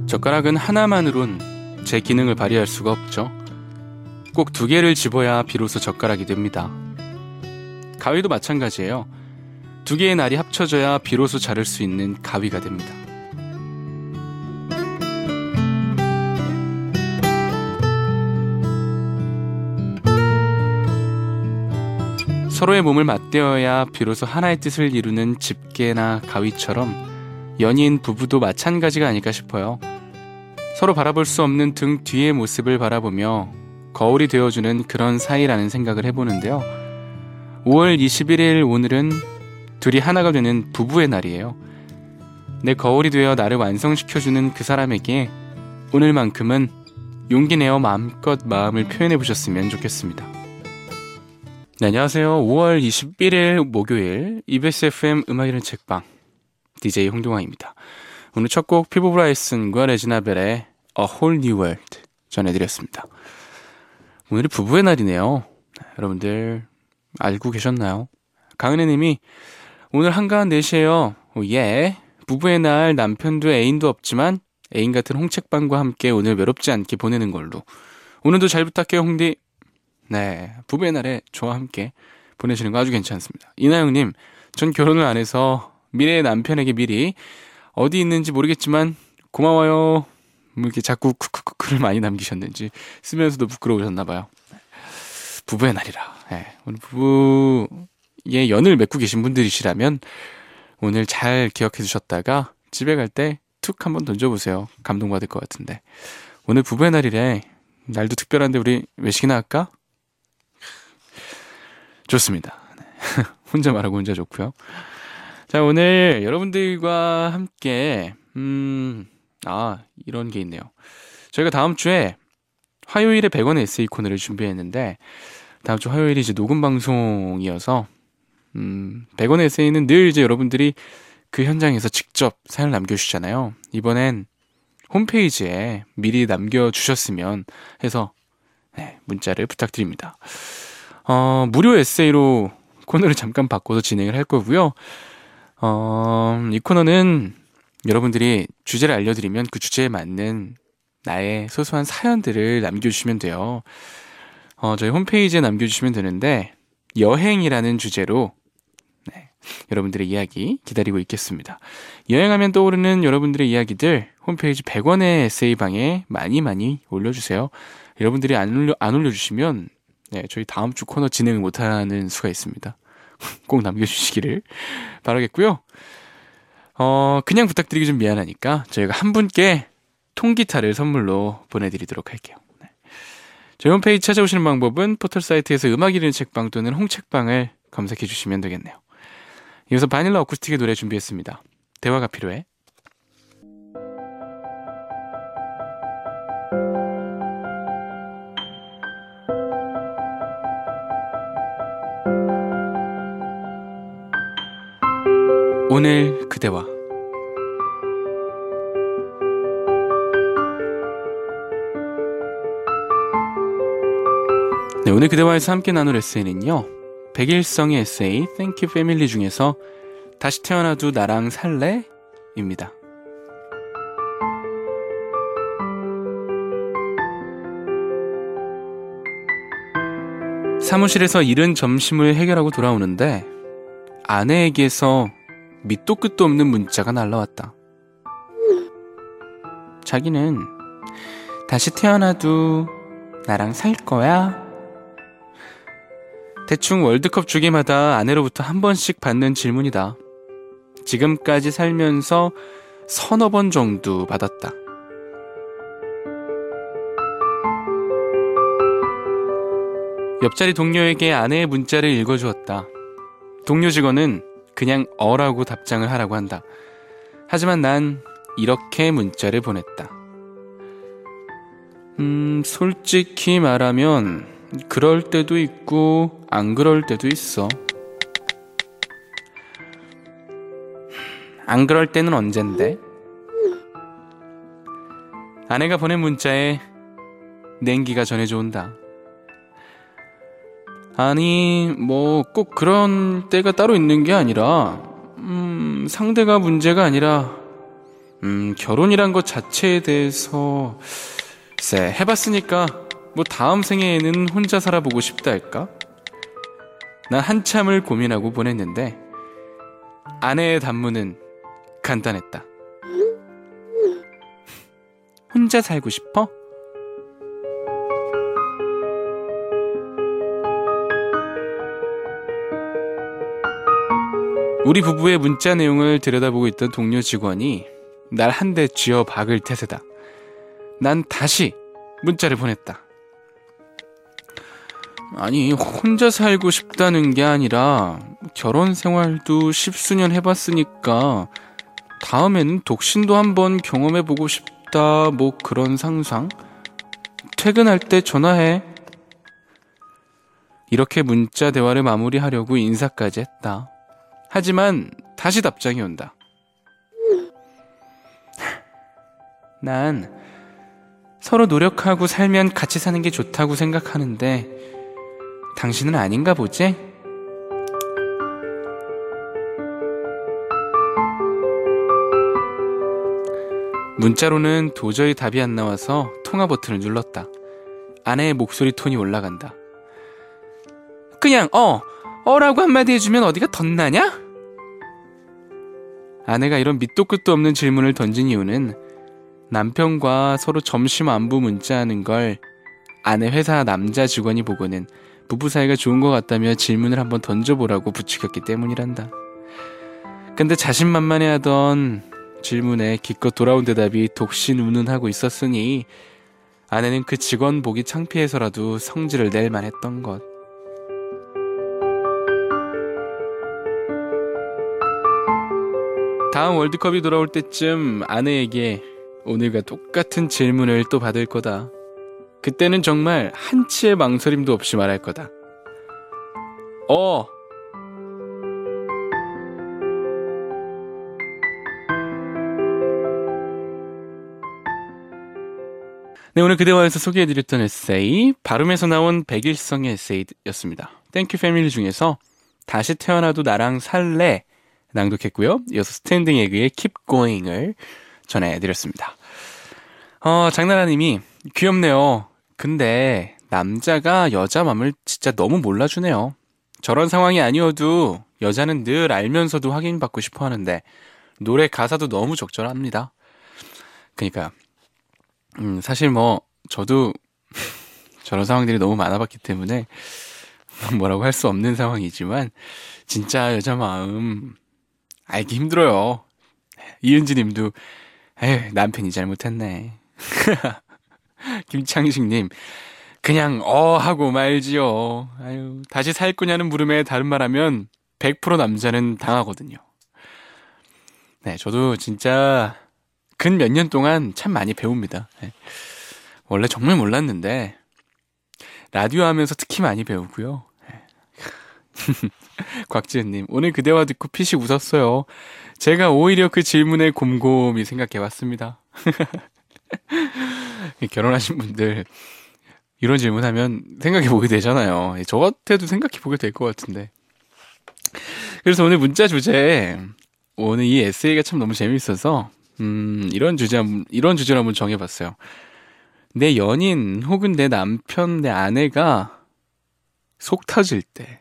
젓가락은 하나만으론 제 기능을 발휘할 수가 없죠. 꼭 두 개를 집어야 비로소 젓가락이 됩니다. 가위도 마찬가지예요. 두 개의 날이 합쳐져야 비로소 자를 수 있는 가위가 됩니다. 서로의 몸을 맞대어야 비로소 하나의 뜻을 이루는 집게나 가위처럼 연인, 부부도 마찬가지가 아닐까 싶어요. 서로 바라볼 수 없는 등 뒤의 모습을 바라보며 거울이 되어주는 그런 사이라는 생각을 해보는데요. 5월 21일 오늘은 둘이 하나가 되는 부부의 날이에요. 내 거울이 되어 나를 완성시켜주는 그 사람에게 오늘만큼은 용기 내어 마음껏 마음을 표현해보셨으면 좋겠습니다. 네, 안녕하세요. 5월 21일 목요일 EBS FM 음악이는 책방 DJ 홍동환입니다. 오늘 첫 곡 피보 브라이슨과 레지나 벨의 A Whole New World 전해드렸습니다. 오늘이 부부의 날이네요. 여러분들 알고 계셨나요? 강은혜님이 오늘 한가한 4시에요. 예, 부부의 날 남편도 애인도 없지만 애인 같은 홍책방과 함께 오늘 외롭지 않게 보내는 걸로. 오늘도 잘 부탁해요 홍디. 네, 부부의 날에 저와 함께 보내시는 거 아주 괜찮습니다. 이나영님, 전 결혼을 안 해서 미래의 남편에게 미리 어디 있는지 모르겠지만 고마워요. 이렇게 자꾸 크크크크를 많이 남기셨는지 쓰면서도 부끄러우셨나봐요. 부부의 날이라. 네, 오늘 부부의 연을 맺고 계신 분들이시라면 오늘 잘 기억해 주셨다가 집에 갈 때 툭 한번 던져보세요. 감동받을 것 같은데. 오늘 부부의 날이래. 날도 특별한데 우리 외식이나 할까? 좋습니다. 혼자 말하고 혼자 좋고요. 자, 오늘 여러분들과 함께 이런 게 있네요. 저희가 다음 주에 화요일에 100원의 에세이 코너를 준비했는데 다음 주 화요일이 이제 녹음 방송이어서 100원의 에세이는 늘 이제 여러분들이 그 현장에서 직접 사연을 남겨주시잖아요. 이번엔 홈페이지에 미리 남겨주셨으면 해서 문자를 부탁드립니다. 무료 에세이로 코너를 잠깐 바꿔서 진행을 할 거고요. 이 코너는 여러분들이 주제를 알려드리면 그 주제에 맞는 나의 소소한 사연들을 남겨주시면 돼요. 저희 홈페이지에 남겨주시면 되는데 여행이라는 주제로 여러분들의 이야기 기다리고 있겠습니다. 여행하면 떠오르는 여러분들의 이야기들 홈페이지 100원의 에세이방에 많이 올려주세요. 여러분들이 안 올려주시면 저희 다음 주 코너 진행을 못하는 수가 있습니다. 꼭 남겨주시기를 바라겠고요. 그냥 부탁드리기 좀 미안하니까 저희가 한 분께 통기타를 선물로 보내드리도록 할게요. 저희 홈페이지 찾아오시는 방법은 포털사이트에서 음악 읽는 책방 또는 홍책방을 검색해 주시면 되겠네요. 이어서 바닐라 어쿠스틱의 노래 준비했습니다. 대화가 필요해. 오늘 그대와 네, 오늘 그대와에서 함께 나눌 에세이는요, 백일성의 에세이 Thank You Family 중에서 다시 태어나도 나랑 살래? 입니다. 사무실에서 이른 점심을 해결하고 돌아오는데 아내에게서 밑도 끝도 없는 문자가 날라왔다. 자기는 다시 태어나도 나랑 살 거야? 대충 월드컵 주기마다 아내로부터 한 번씩 받는 질문이다. 지금까지 살면서 서너 번 정도 받았다. 옆자리 동료에게 아내의 문자를 읽어주었다. 동료 직원은 그냥 어라고 답장을 하라고 한다. 하지만 난 이렇게 문자를 보냈다. 솔직히 말하면 그럴 때도 있고 안 그럴 때도 있어. 안 그럴 때는 언젠데? 아내가 보낸 문자에 냉기가 전해져 온다. 아니, 뭐 꼭 그런 때가 따로 있는 게 아니라 상대가 문제가 아니라 결혼이란 것 자체에 대해서 글쎄 해봤으니까 뭐 다음 생애에는 혼자 살아보고 싶다 할까? 난 한참을 고민하고 보냈는데 아내의 답문은 간단했다. 혼자 살고 싶어? 우리 부부의 문자 내용을 들여다보고 있던 동료 직원이 날 한 대 쥐어 박을 태세다. 난 다시 문자를 보냈다. 아니, 혼자 살고 싶다는 게 아니라 결혼 생활도 십수년 해봤으니까 다음에는 독신도 한번 경험해보고 싶다, 뭐 그런 상상? 퇴근할 때 전화해. 이렇게 문자 대화를 마무리하려고 인사까지 했다. 하지만 다시 답장이 온다. 난 서로 노력하고 살면 같이 사는 게 좋다고 생각하는데 당신은 아닌가 보지? 문자로는 도저히 답이 안 나와서 통화 버튼을 눌렀다. 아내의 목소리 톤이 올라간다. 그냥 어라고 한마디 해주면 어디가 덧나냐? 아내가 이런 밑도 끝도 없는 질문을 던진 이유는 남편과 서로 점심 안부 문자하는 걸 아내 회사 남자 직원이 보고는 부부 사이가 좋은 것 같다며 질문을 한번 던져보라고 부추겼기 때문이란다. 근데 자신만만해하던 질문에 기껏 돌아온 대답이 독신운운하고 있었으니 아내는 그 직원 보기 창피해서라도 성질을 낼 만했던 것. 다음 월드컵이 돌아올 때쯤 아내에게 오늘과 똑같은 질문을 또 받을 거다. 그때는 정말 한치의 망설임도 없이 말할 거다. 네, 오늘 그대와에서 소개해드렸던 에세이, 발음에서 나온 백일성의 에세이였습니다. 땡큐 패밀리 중에서 다시 태어나도 나랑 살래 낭독했고요. 이어서 스탠딩 에그의 Keep Going을 전해드렸습니다. 장나라님이 귀엽네요. 근데 남자가 여자 맘을 진짜 너무 몰라주네요. 저런 상황이 아니어도 여자는 늘 알면서도 확인받고 싶어 하는데 노래 가사도 너무 적절합니다. 그러니까 사실 뭐 저도 저런 상황들이 너무 많아봤기 때문에 뭐라고 할 수 없는 상황이지만 진짜 여자 마음 알기 힘들어요. 이은지 님도 에휴 남편이 잘못했네. 김창식님 그냥 하고 말지요. 아유 다시 살 거냐는 물음에 다른 말하면 100% 남자는 당하거든요. 네, 저도 진짜 근 몇 년 동안 참 많이 배웁니다. 네. 원래 정말 몰랐는데 라디오 하면서 특히 많이 배우고요. 네. 곽지은님 오늘 그대와 듣고 피식 웃었어요. 제가 오히려 그 질문에 곰곰이 생각해봤습니다. 결혼하신 분들 이런 질문하면 생각해보게 되잖아요. 저 같아도 생각해보게 될 것 같은데. 그래서 오늘 문자 주제 오늘 이 에세이가 참 너무 재밌어서 이런 주제를 한번 정해봤어요. 내 연인 혹은 내 남편, 내 아내가 속 터질 때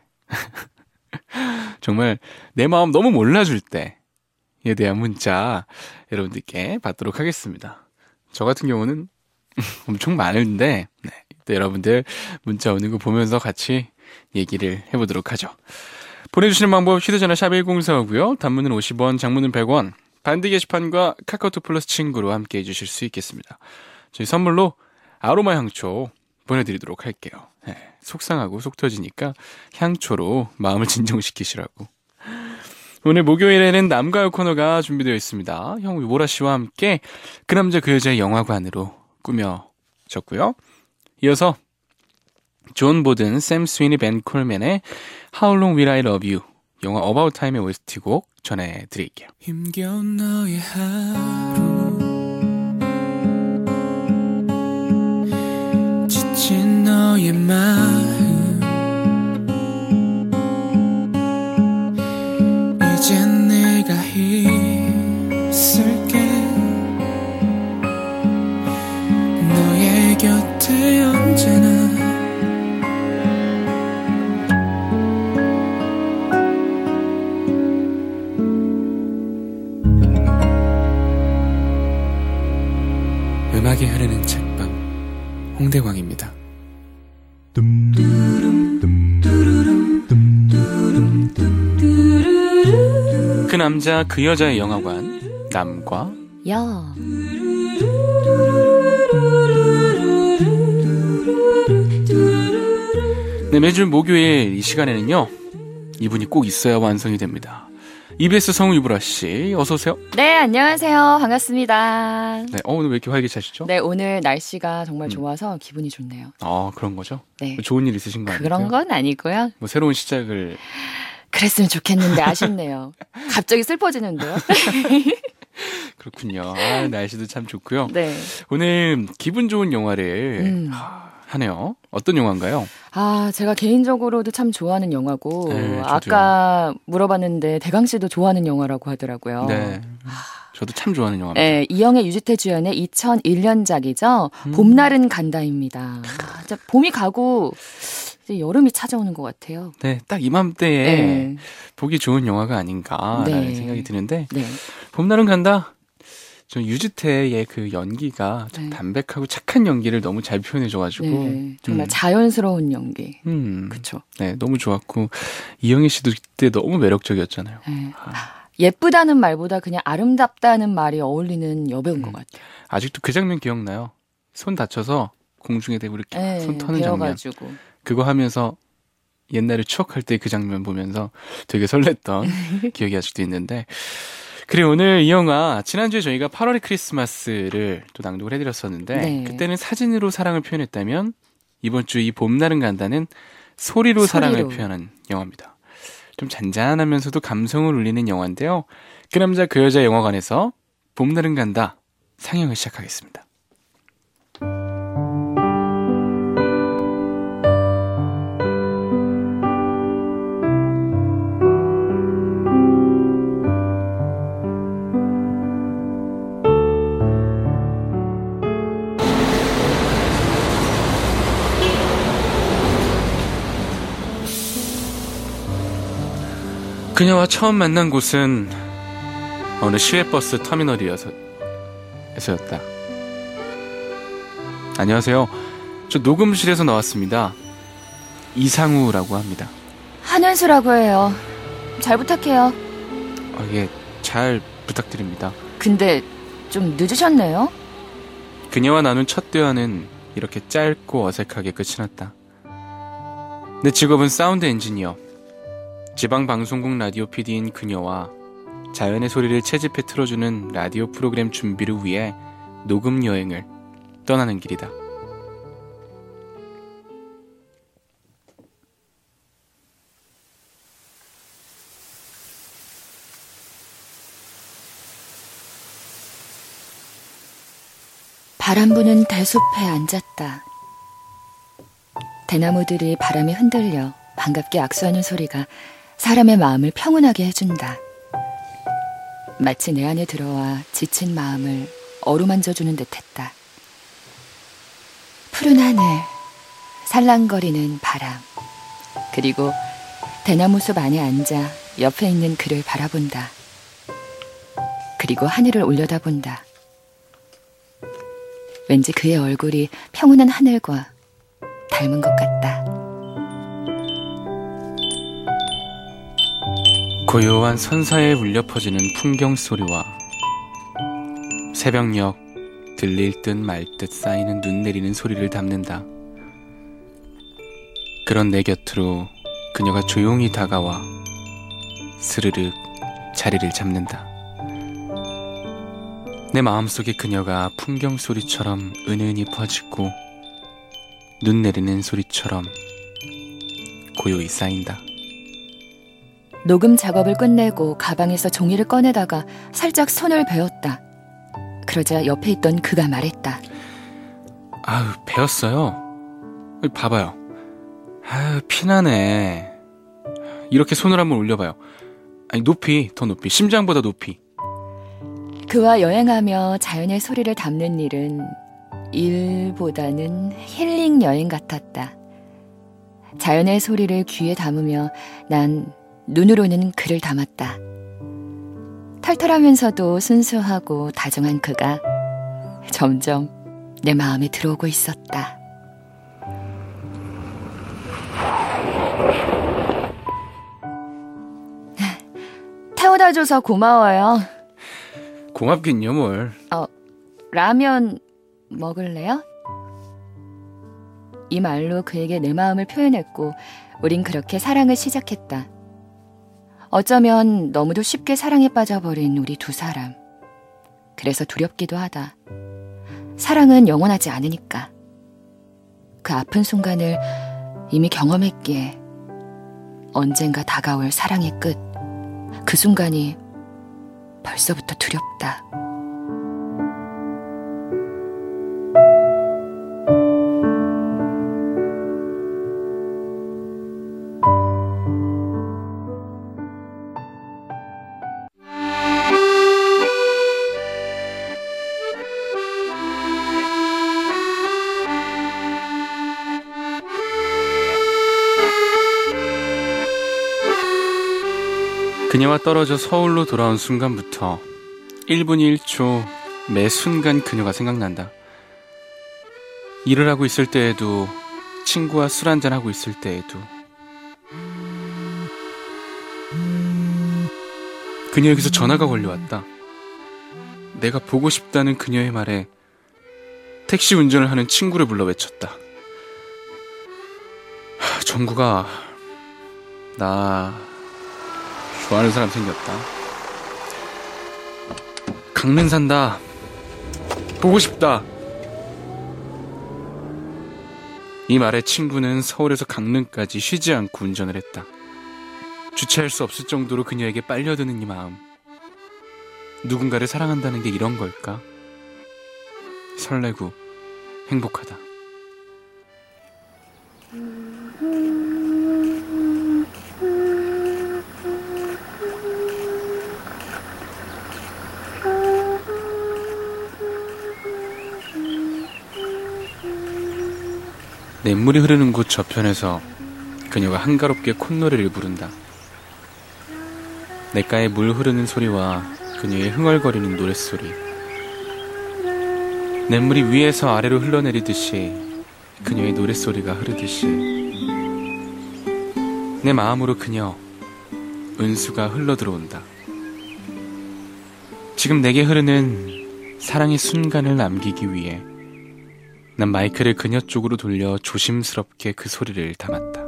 정말 내 마음 너무 몰라줄 때에 대한 문자 여러분들께 받도록 하겠습니다. 저 같은 경우는 엄청 많은데 네, 또 여러분들 문자 오는 거 보면서 같이 얘기를 해보도록 하죠. 보내주시는 방법 휴대전화 샵 1045고요. 단문은 50원, 장문은 100원. 반디 게시판과 카카오톡 플러스 친구로 함께 해주실 수 있겠습니다. 저희 선물로 아로마 향초 보내드리도록 할게요. 네, 속상하고 속 터지니까 향초로 마음을 진정시키시라고. 오늘 목요일에는 남가요 코너가 준비되어 있습니다. 형 모라 씨와 함께 그 남자 그 여자의 영화관으로 꾸며졌고요. 이어서 존 보든, 샘 스위니, 벤 콜맨의 How Long Will I Love You 영화 About Time의 OST 곡 전해드릴게요. 힘겨운 너의 하루 지친 너의 마음 이젠 내가 힘쓸게 언제나 음악이 흐르는 책방 홍대광입니다. 그 남자 그 여자의 영화관 남과 여. 네, 매주 목요일 이 시간에는요 이분이 꼭 있어야 완성이 됩니다. EBS 성우 유브라 씨 어서 오세요. 네, 안녕하세요. 반갑습니다. 네, 오늘 왜 이렇게 활기차시죠? 네, 오늘 날씨가 정말 좋아서 기분이 좋네요. 아, 그런 거죠? 네. 좋은 일 있으신 거 아니에요? 그런 건 아니고요. 뭐 새로운 시작을 그랬으면 좋겠는데 아쉽네요. 갑자기 슬퍼지는데요. 그렇군요. 아, 날씨도 참 좋고요. 네. 오늘 기분 좋은 영화를 하네요. 어떤 영화인가요? 아, 제가 개인적으로도 참 좋아하는 영화고 네, 아까 물어봤는데 대강 씨도 좋아하는 영화라고 하더라고요. 네. 저도 참 좋아하는 영화입니다. 네, 이영애 유지태 주연의 2001년작이죠. 봄날은 간다입니다. 진짜 봄이 가고 이제 여름이 찾아오는 것 같아요. 네, 딱 이맘때에 네. 보기 좋은 영화가 아닌가라는 네. 생각이 드는데 네. 봄날은 간다. 전 유지태의 그 연기가 좀 네. 담백하고 착한 연기를 너무 잘 표현해줘가지고 네, 정말 자연스러운 연기. 그쵸. 그렇죠. 네, 너무 좋았고 이영애 씨도 그때 너무 매력적이었잖아요. 네. 예쁘다는 말보다 그냥 아름답다는 말이 어울리는 여배우인 것 같아요. 아직도 그 장면 기억나요? 손 다쳐서 공중에 대고 이렇게 네, 손 터는 장면. 배워가지고. 그거 하면서 옛날을 추억할 때 그 장면 보면서 되게 설렜던 기억이 아직도 있는데. 그리고 오늘 이 영화 지난주에 저희가 8월의 크리스마스를 또 낭독을 해드렸었는데 네. 그때는 사진으로 사랑을 표현했다면 이번 주 이 봄날은 간다는 소리로 사랑을 표현한 영화입니다. 좀 잔잔하면서도 감성을 울리는 영화인데요. 그 남자 그 여자 영화관에서 봄날은 간다 상영을 시작하겠습니다. 그녀와 처음 만난 곳은 어느 시외버스 터미널이었다. 안녕하세요. 저 녹음실에서 나왔습니다. 이상우라고 합니다. 한현수라고 해요. 잘 부탁해요. 예, 잘 부탁드립니다. 근데 좀 늦으셨네요. 그녀와 나눈 첫 대화는 이렇게 짧고 어색하게 끝이 났다. 내 직업은 사운드 엔지니어. 지방방송국 라디오 PD인 그녀와 자연의 소리를 채집해 틀어주는 라디오 프로그램 준비를 위해 녹음 여행을 떠나는 길이다. 바람 부는 대숲에 앉았다. 대나무들이 바람에 흔들려 반갑게 악수하는 소리가 사람의 마음을 평온하게 해준다. 마치 내 안에 들어와 지친 마음을 어루만져주는 듯했다. 푸른 하늘, 살랑거리는 바람, 그리고 대나무 숲 안에 앉아 옆에 있는 그를 바라본다. 그리고 하늘을 올려다본다. 왠지 그의 얼굴이 평온한 하늘과 닮은 것 같다. 고요한 선사에 울려 퍼지는 풍경 소리와 새벽녘 들릴 듯 말 듯 쌓이는 눈 내리는 소리를 담는다. 그런 내 곁으로 그녀가 조용히 다가와 스르륵 자리를 잡는다. 내 마음속에 그녀가 풍경 소리처럼 은은히 퍼지고 눈 내리는 소리처럼 고요히 쌓인다. 녹음 작업을 끝내고 가방에서 종이를 꺼내다가 살짝 손을 베었다. 그러자 옆에 있던 그가 말했다. 아유, 베었어요. 봐봐요. 아유, 피나네. 이렇게 손을 한번 올려봐요. 아니, 높이, 더 높이, 심장보다 높이. 그와 여행하며 자연의 소리를 담는 일은 일보다는 힐링 여행 같았다. 자연의 소리를 귀에 담으며 난 눈으로는 그를 담았다. 털털하면서도 순수하고 다정한 그가 점점 내 마음에 들어오고 있었다. 태워다 줘서 고마워요. 고맙긴요, 뭘. 라면 먹을래요? 이 말로 그에게 내 마음을 표현했고 우린 그렇게 사랑을 시작했다. 어쩌면 너무도 쉽게 사랑에 빠져버린 우리 두 사람. 그래서 두렵기도 하다. 사랑은 영원하지 않으니까. 그 아픈 순간을 이미 경험했기에 언젠가 다가올 사랑의 끝. 그 순간이 벌써부터 두렵다. 그녀와 떨어져 서울로 돌아온 순간부터 1분 1초 매 순간 그녀가 생각난다. 일을 하고 있을 때에도, 친구와 술 한잔하고 있을 때에도. 그녀에게서 전화가 걸려왔다. 내가 보고 싶다는 그녀의 말에 택시 운전을 하는 친구를 불러 외쳤다. 정국아, 나 좋아하는 사람 생겼다. 강릉 산다. 보고 싶다. 이 말에 친구는 서울에서 강릉까지 쉬지 않고 운전을 했다. 주체할 수 없을 정도로 그녀에게 빨려드는 이 마음. 누군가를 사랑한다는 게 이런 걸까? 설레고 행복하다. 냇물이 흐르는 곳 저편에서 그녀가 한가롭게 콧노래를 부른다. 냇가에 물 흐르는 소리와 그녀의 흥얼거리는 노랫소리. 냇물이 위에서 아래로 흘러내리듯이 그녀의 노랫소리가 흐르듯이 내 마음으로 그녀, 은수가 흘러들어온다. 지금 내게 흐르는 사랑의 순간을 남기기 위해 난 마이크를 그녀 쪽으로 돌려 조심스럽게 그 소리를 담았다.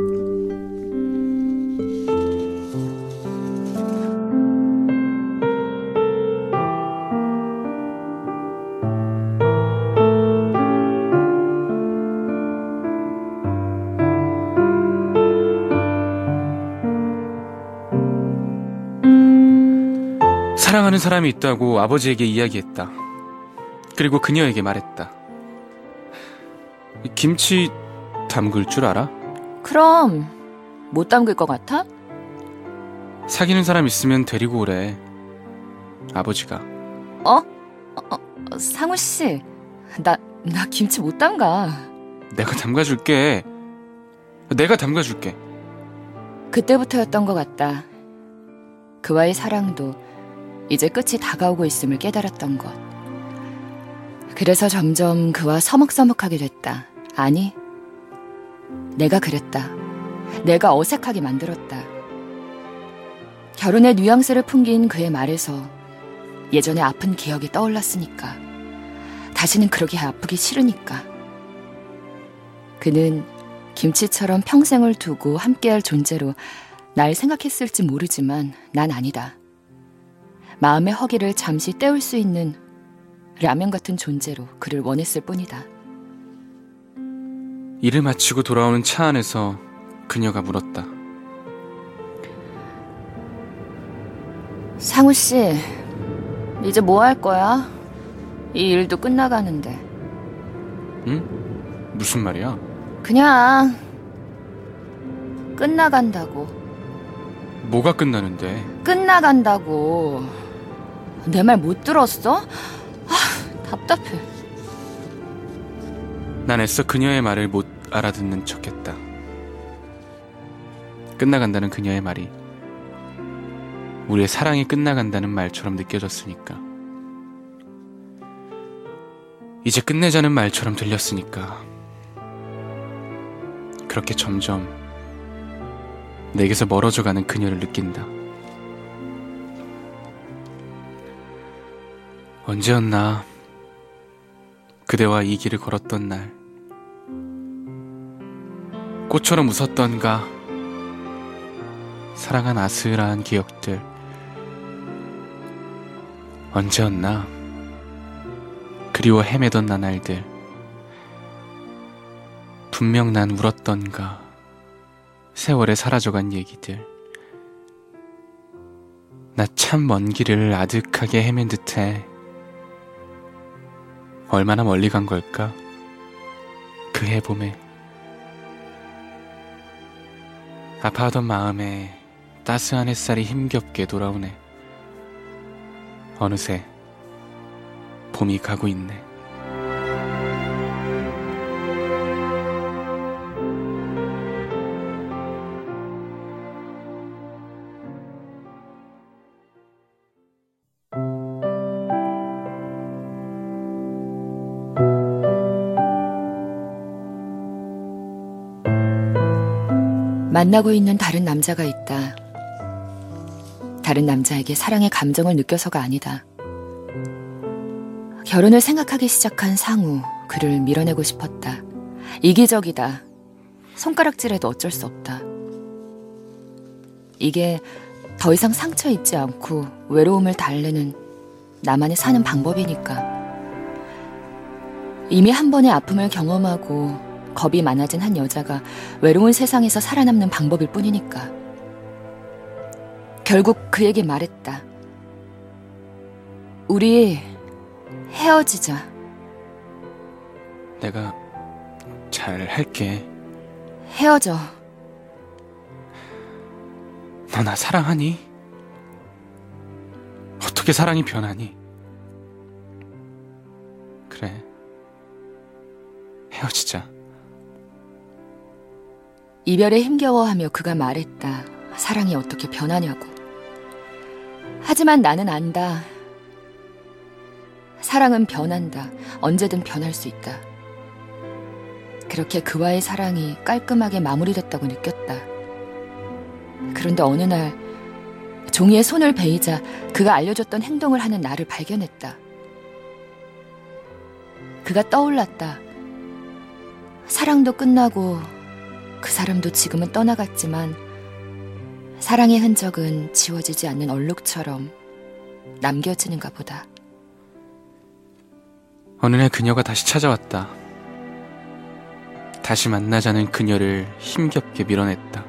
사랑하는 사람이 있다고 아버지에게 이야기했다. 그리고 그녀에게 말했다. 김치 담글 줄 알아? 그럼 못 담글 것 같아? 사귀는 사람 있으면 데리고 오래. 아버지가. 상우 씨, 나 김치 못 담가. 내가 담가줄게. 내가 담가줄게. 그때부터였던 것 같다. 그와의 사랑도 이제 끝이 다가오고 있음을 깨달았던 것. 그래서 점점 그와 서먹서먹하게 됐다. 아니, 내가 그랬다. 내가 어색하게 만들었다. 결혼의 뉘앙스를 풍긴 그의 말에서 예전의 아픈 기억이 떠올랐으니까. 다시는 그러게 아프기 싫으니까. 그는 김치처럼 평생을 두고 함께할 존재로 날 생각했을지 모르지만 난 아니다. 마음의 허기를 잠시 때울 수 있는 라면 같은 존재로 그를 원했을 뿐이다. 일을 마치고 돌아오는 차 안에서 그녀가 물었다. 상우 씨, 이제 뭐 할 거야? 이 일도 끝나가는데. 응? 무슨 말이야? 그냥 끝나간다고. 뭐가 끝나는데? 끝나간다고. 내 말 못 들었어? 답답해. 난 애써 그녀의 말을 못 알아듣는 척했다. 끝나간다는 그녀의 말이 우리의 사랑이 끝나간다는 말처럼 느껴졌으니까. 이제 끝내자는 말처럼 들렸으니까. 그렇게 점점 내게서 멀어져가는 그녀를 느낀다. 언제였나 그대와 이 길을 걸었던 날, 꽃처럼 웃었던가 사랑한 아슬한 기억들. 언제였나 그리워 헤매던 나날들. 분명 난 울었던가 세월에 사라져간 얘기들. 나 참 먼 길을 아득하게 헤맨 듯해. 얼마나 멀리 간 걸까 그 해봄에. 아파하던 마음에 따스한 햇살이 힘겹게 돌아오네. 어느새 봄이 가고 있네. 만나고 있는 다른 남자가 있다. 다른 남자에게 사랑의 감정을 느껴서가 아니다. 결혼을 생각하기 시작한 상우, 그를 밀어내고 싶었다. 이기적이다. 손가락질해도 어쩔 수 없다. 이게 더 이상 상처 입지 않고 외로움을 달래는 나만의 사는 방법이니까. 이미 한 번의 아픔을 경험하고 겁이 많아진 한 여자가 외로운 세상에서 살아남는 방법일 뿐이니까. 결국 그에게 말했다. 우리 헤어지자. 내가 잘 할게. 헤어져. 너 나 사랑하니? 어떻게 사랑이 변하니? 그래, 헤어지자. 이별에 힘겨워하며 그가 말했다. 사랑이 어떻게 변하냐고. 하지만 나는 안다. 사랑은 변한다. 언제든 변할 수 있다. 그렇게 그와의 사랑이 깔끔하게 마무리됐다고 느꼈다. 그런데 어느 날 종이에 손을 베이자 그가 알려줬던 행동을 하는 나를 발견했다. 그가 떠올랐다. 사랑도 끝나고 그 사람도 지금은 떠나갔지만 사랑의 흔적은 지워지지 않는 얼룩처럼 남겨지는가 보다. 어느 날 그녀가 다시 찾아왔다. 다시 만나자는 그녀를 힘겹게 밀어냈다.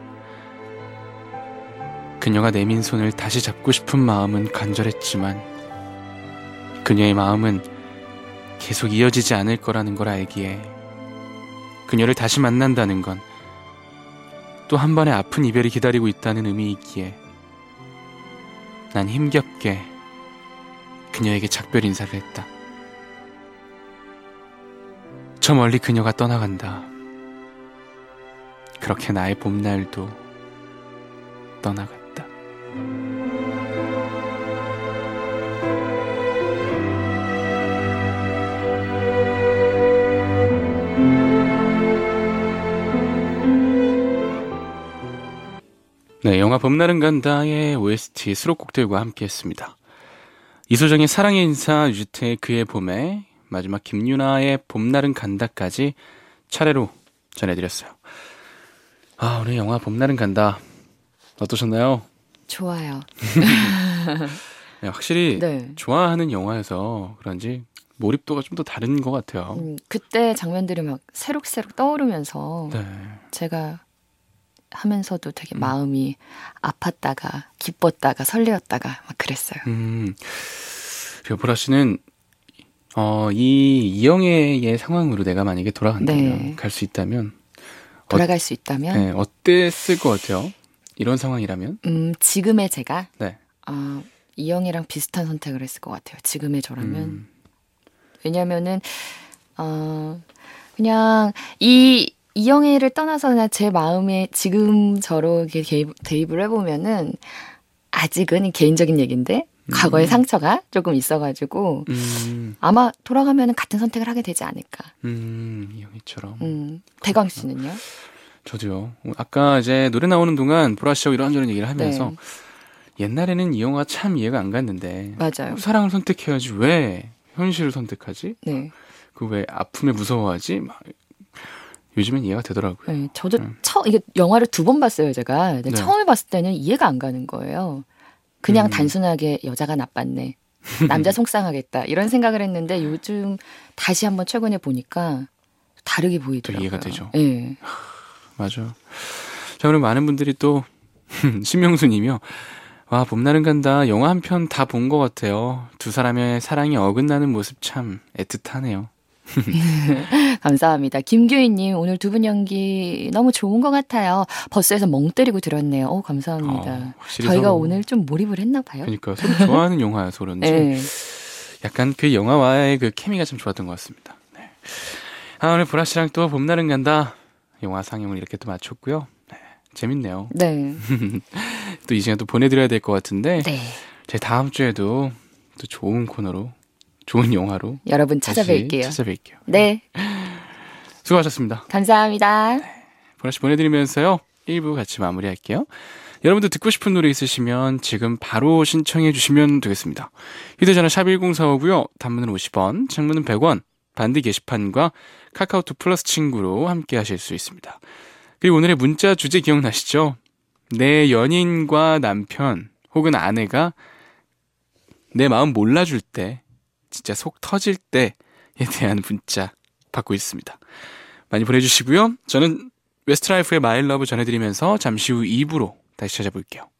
그녀가 내민 손을 다시 잡고 싶은 마음은 간절했지만 그녀의 마음은 계속 이어지지 않을 거라는 걸 알기에 그녀를 다시 만난다는 건 또 한 번의 아픈 이별이 기다리고 있다는 의미이기에 난 힘겹게 그녀에게 작별 인사를 했다. 저 멀리 그녀가 떠나간다. 그렇게 나의 봄날도 떠나갔다. 네, 영화 봄날은 간다의 OST 수록곡들과 함께했습니다. 이소정의 사랑의 인사, 유지태의 그의 봄에, 마지막 김유나의 봄날은 간다까지 차례로 전해드렸어요. 아, 오늘 영화 봄날은 간다 어떠셨나요? 좋아요. 네, 확실히 네. 좋아하는 영화여서 그런지 몰입도가 좀 더 다른 것 같아요. 그때 장면들이 막 새록새록 떠오르면서 네. 제가 하면서도 되게 마음이 아팠다가 기뻤다가 설레었다가 막 그랬어요. 보라 씨는 이 이영애의 상황으로 내가 만약에 돌아간다면, 네. 갈 수 있다면, 돌아갈 수 있다면, 네, 어땠을 것 같아요? 이런 상황이라면? 지금의 제가 네. 이영애랑 비슷한 선택을 했을 것 같아요. 지금의 저라면. 왜냐면은 그냥 이영애를 떠나서 그냥 제 마음에 지금 저로 이렇게 대입을 해보면은 아직은 개인적인 얘기인데 과거의 상처가 조금 있어가지고 아마 돌아가면은 같은 선택을 하게 되지 않을까. 이영애처럼. 대광 씨는요? 저도요. 아까 이제 노래 나오는 동안 보라 씨하고 이런저런 얘기를 하면서 옛날에는 이 영화 참 이해가 안 갔는데 맞아요. 사랑을 선택해야지 왜 현실을 선택하지? 네. 그 왜 아픔에 무서워하지? 막 요즘엔 이해가 되더라고요. 네, 저도 이게 영화를 2번 봤어요, 제가. 근데 네. 처음에 봤을 때는 이해가 안 가는 거예요. 그냥 단순하게 여자가 나빴네. 남자 속상하겠다. 이런 생각을 했는데 요즘 다시 한번 최근에 보니까 다르게 보이더라고요. 이해가 되죠. 네. 맞아. 자, 그럼 많은 분들이 또 신명수 님이요. 와, 봄날은 간다. 영화 한 편 다 본 것 같아요. 두 사람의 사랑이 어긋나는 모습 참 애틋하네요. 감사합니다. 김규희님, 오늘 두 분 연기 너무 좋은 것 같아요. 버스에서 멍 때리고 들었네요. 오, 감사합니다. 저희가 오늘 좀 몰입을 했나 봐요. 그러니까 서로 좋아하는 영화여서 그런지 네. 약간 그 영화와의 그 케미가 참 좋았던 것 같습니다. 네. 오늘 보라 씨랑 또 봄날은 간다. 영화 상영을 이렇게 또 마쳤고요. 네, 재밌네요. 네. 또 이 시간 또 보내드려야 될 것 같은데 네. 제 다음 주에도 또 좋은 코너로 좋은 영화로 여러분 찾아뵐게요. 네. 수고하셨습니다. 감사합니다. 보라 씨 보내드리면서요. 1부 같이 마무리할게요. 여러분도 듣고 싶은 노래 있으시면 지금 바로 신청해 주시면 되겠습니다. 휴대전화 샵 1045고요. 단문은 50원, 장문은 100원, 반드 게시판과 카카오톡 플러스 친구로 함께 하실 수 있습니다. 그리고 오늘의 문자 주제 기억나시죠? 내 연인과 남편 혹은 아내가 내 마음 몰라줄 때, 진짜 속 터질 때에 대한 문자 받고 있습니다. 많이 보내주시고요. 저는 웨스트라이프의 마일러브 전해드리면서 잠시 후 2부로 다시 찾아볼게요.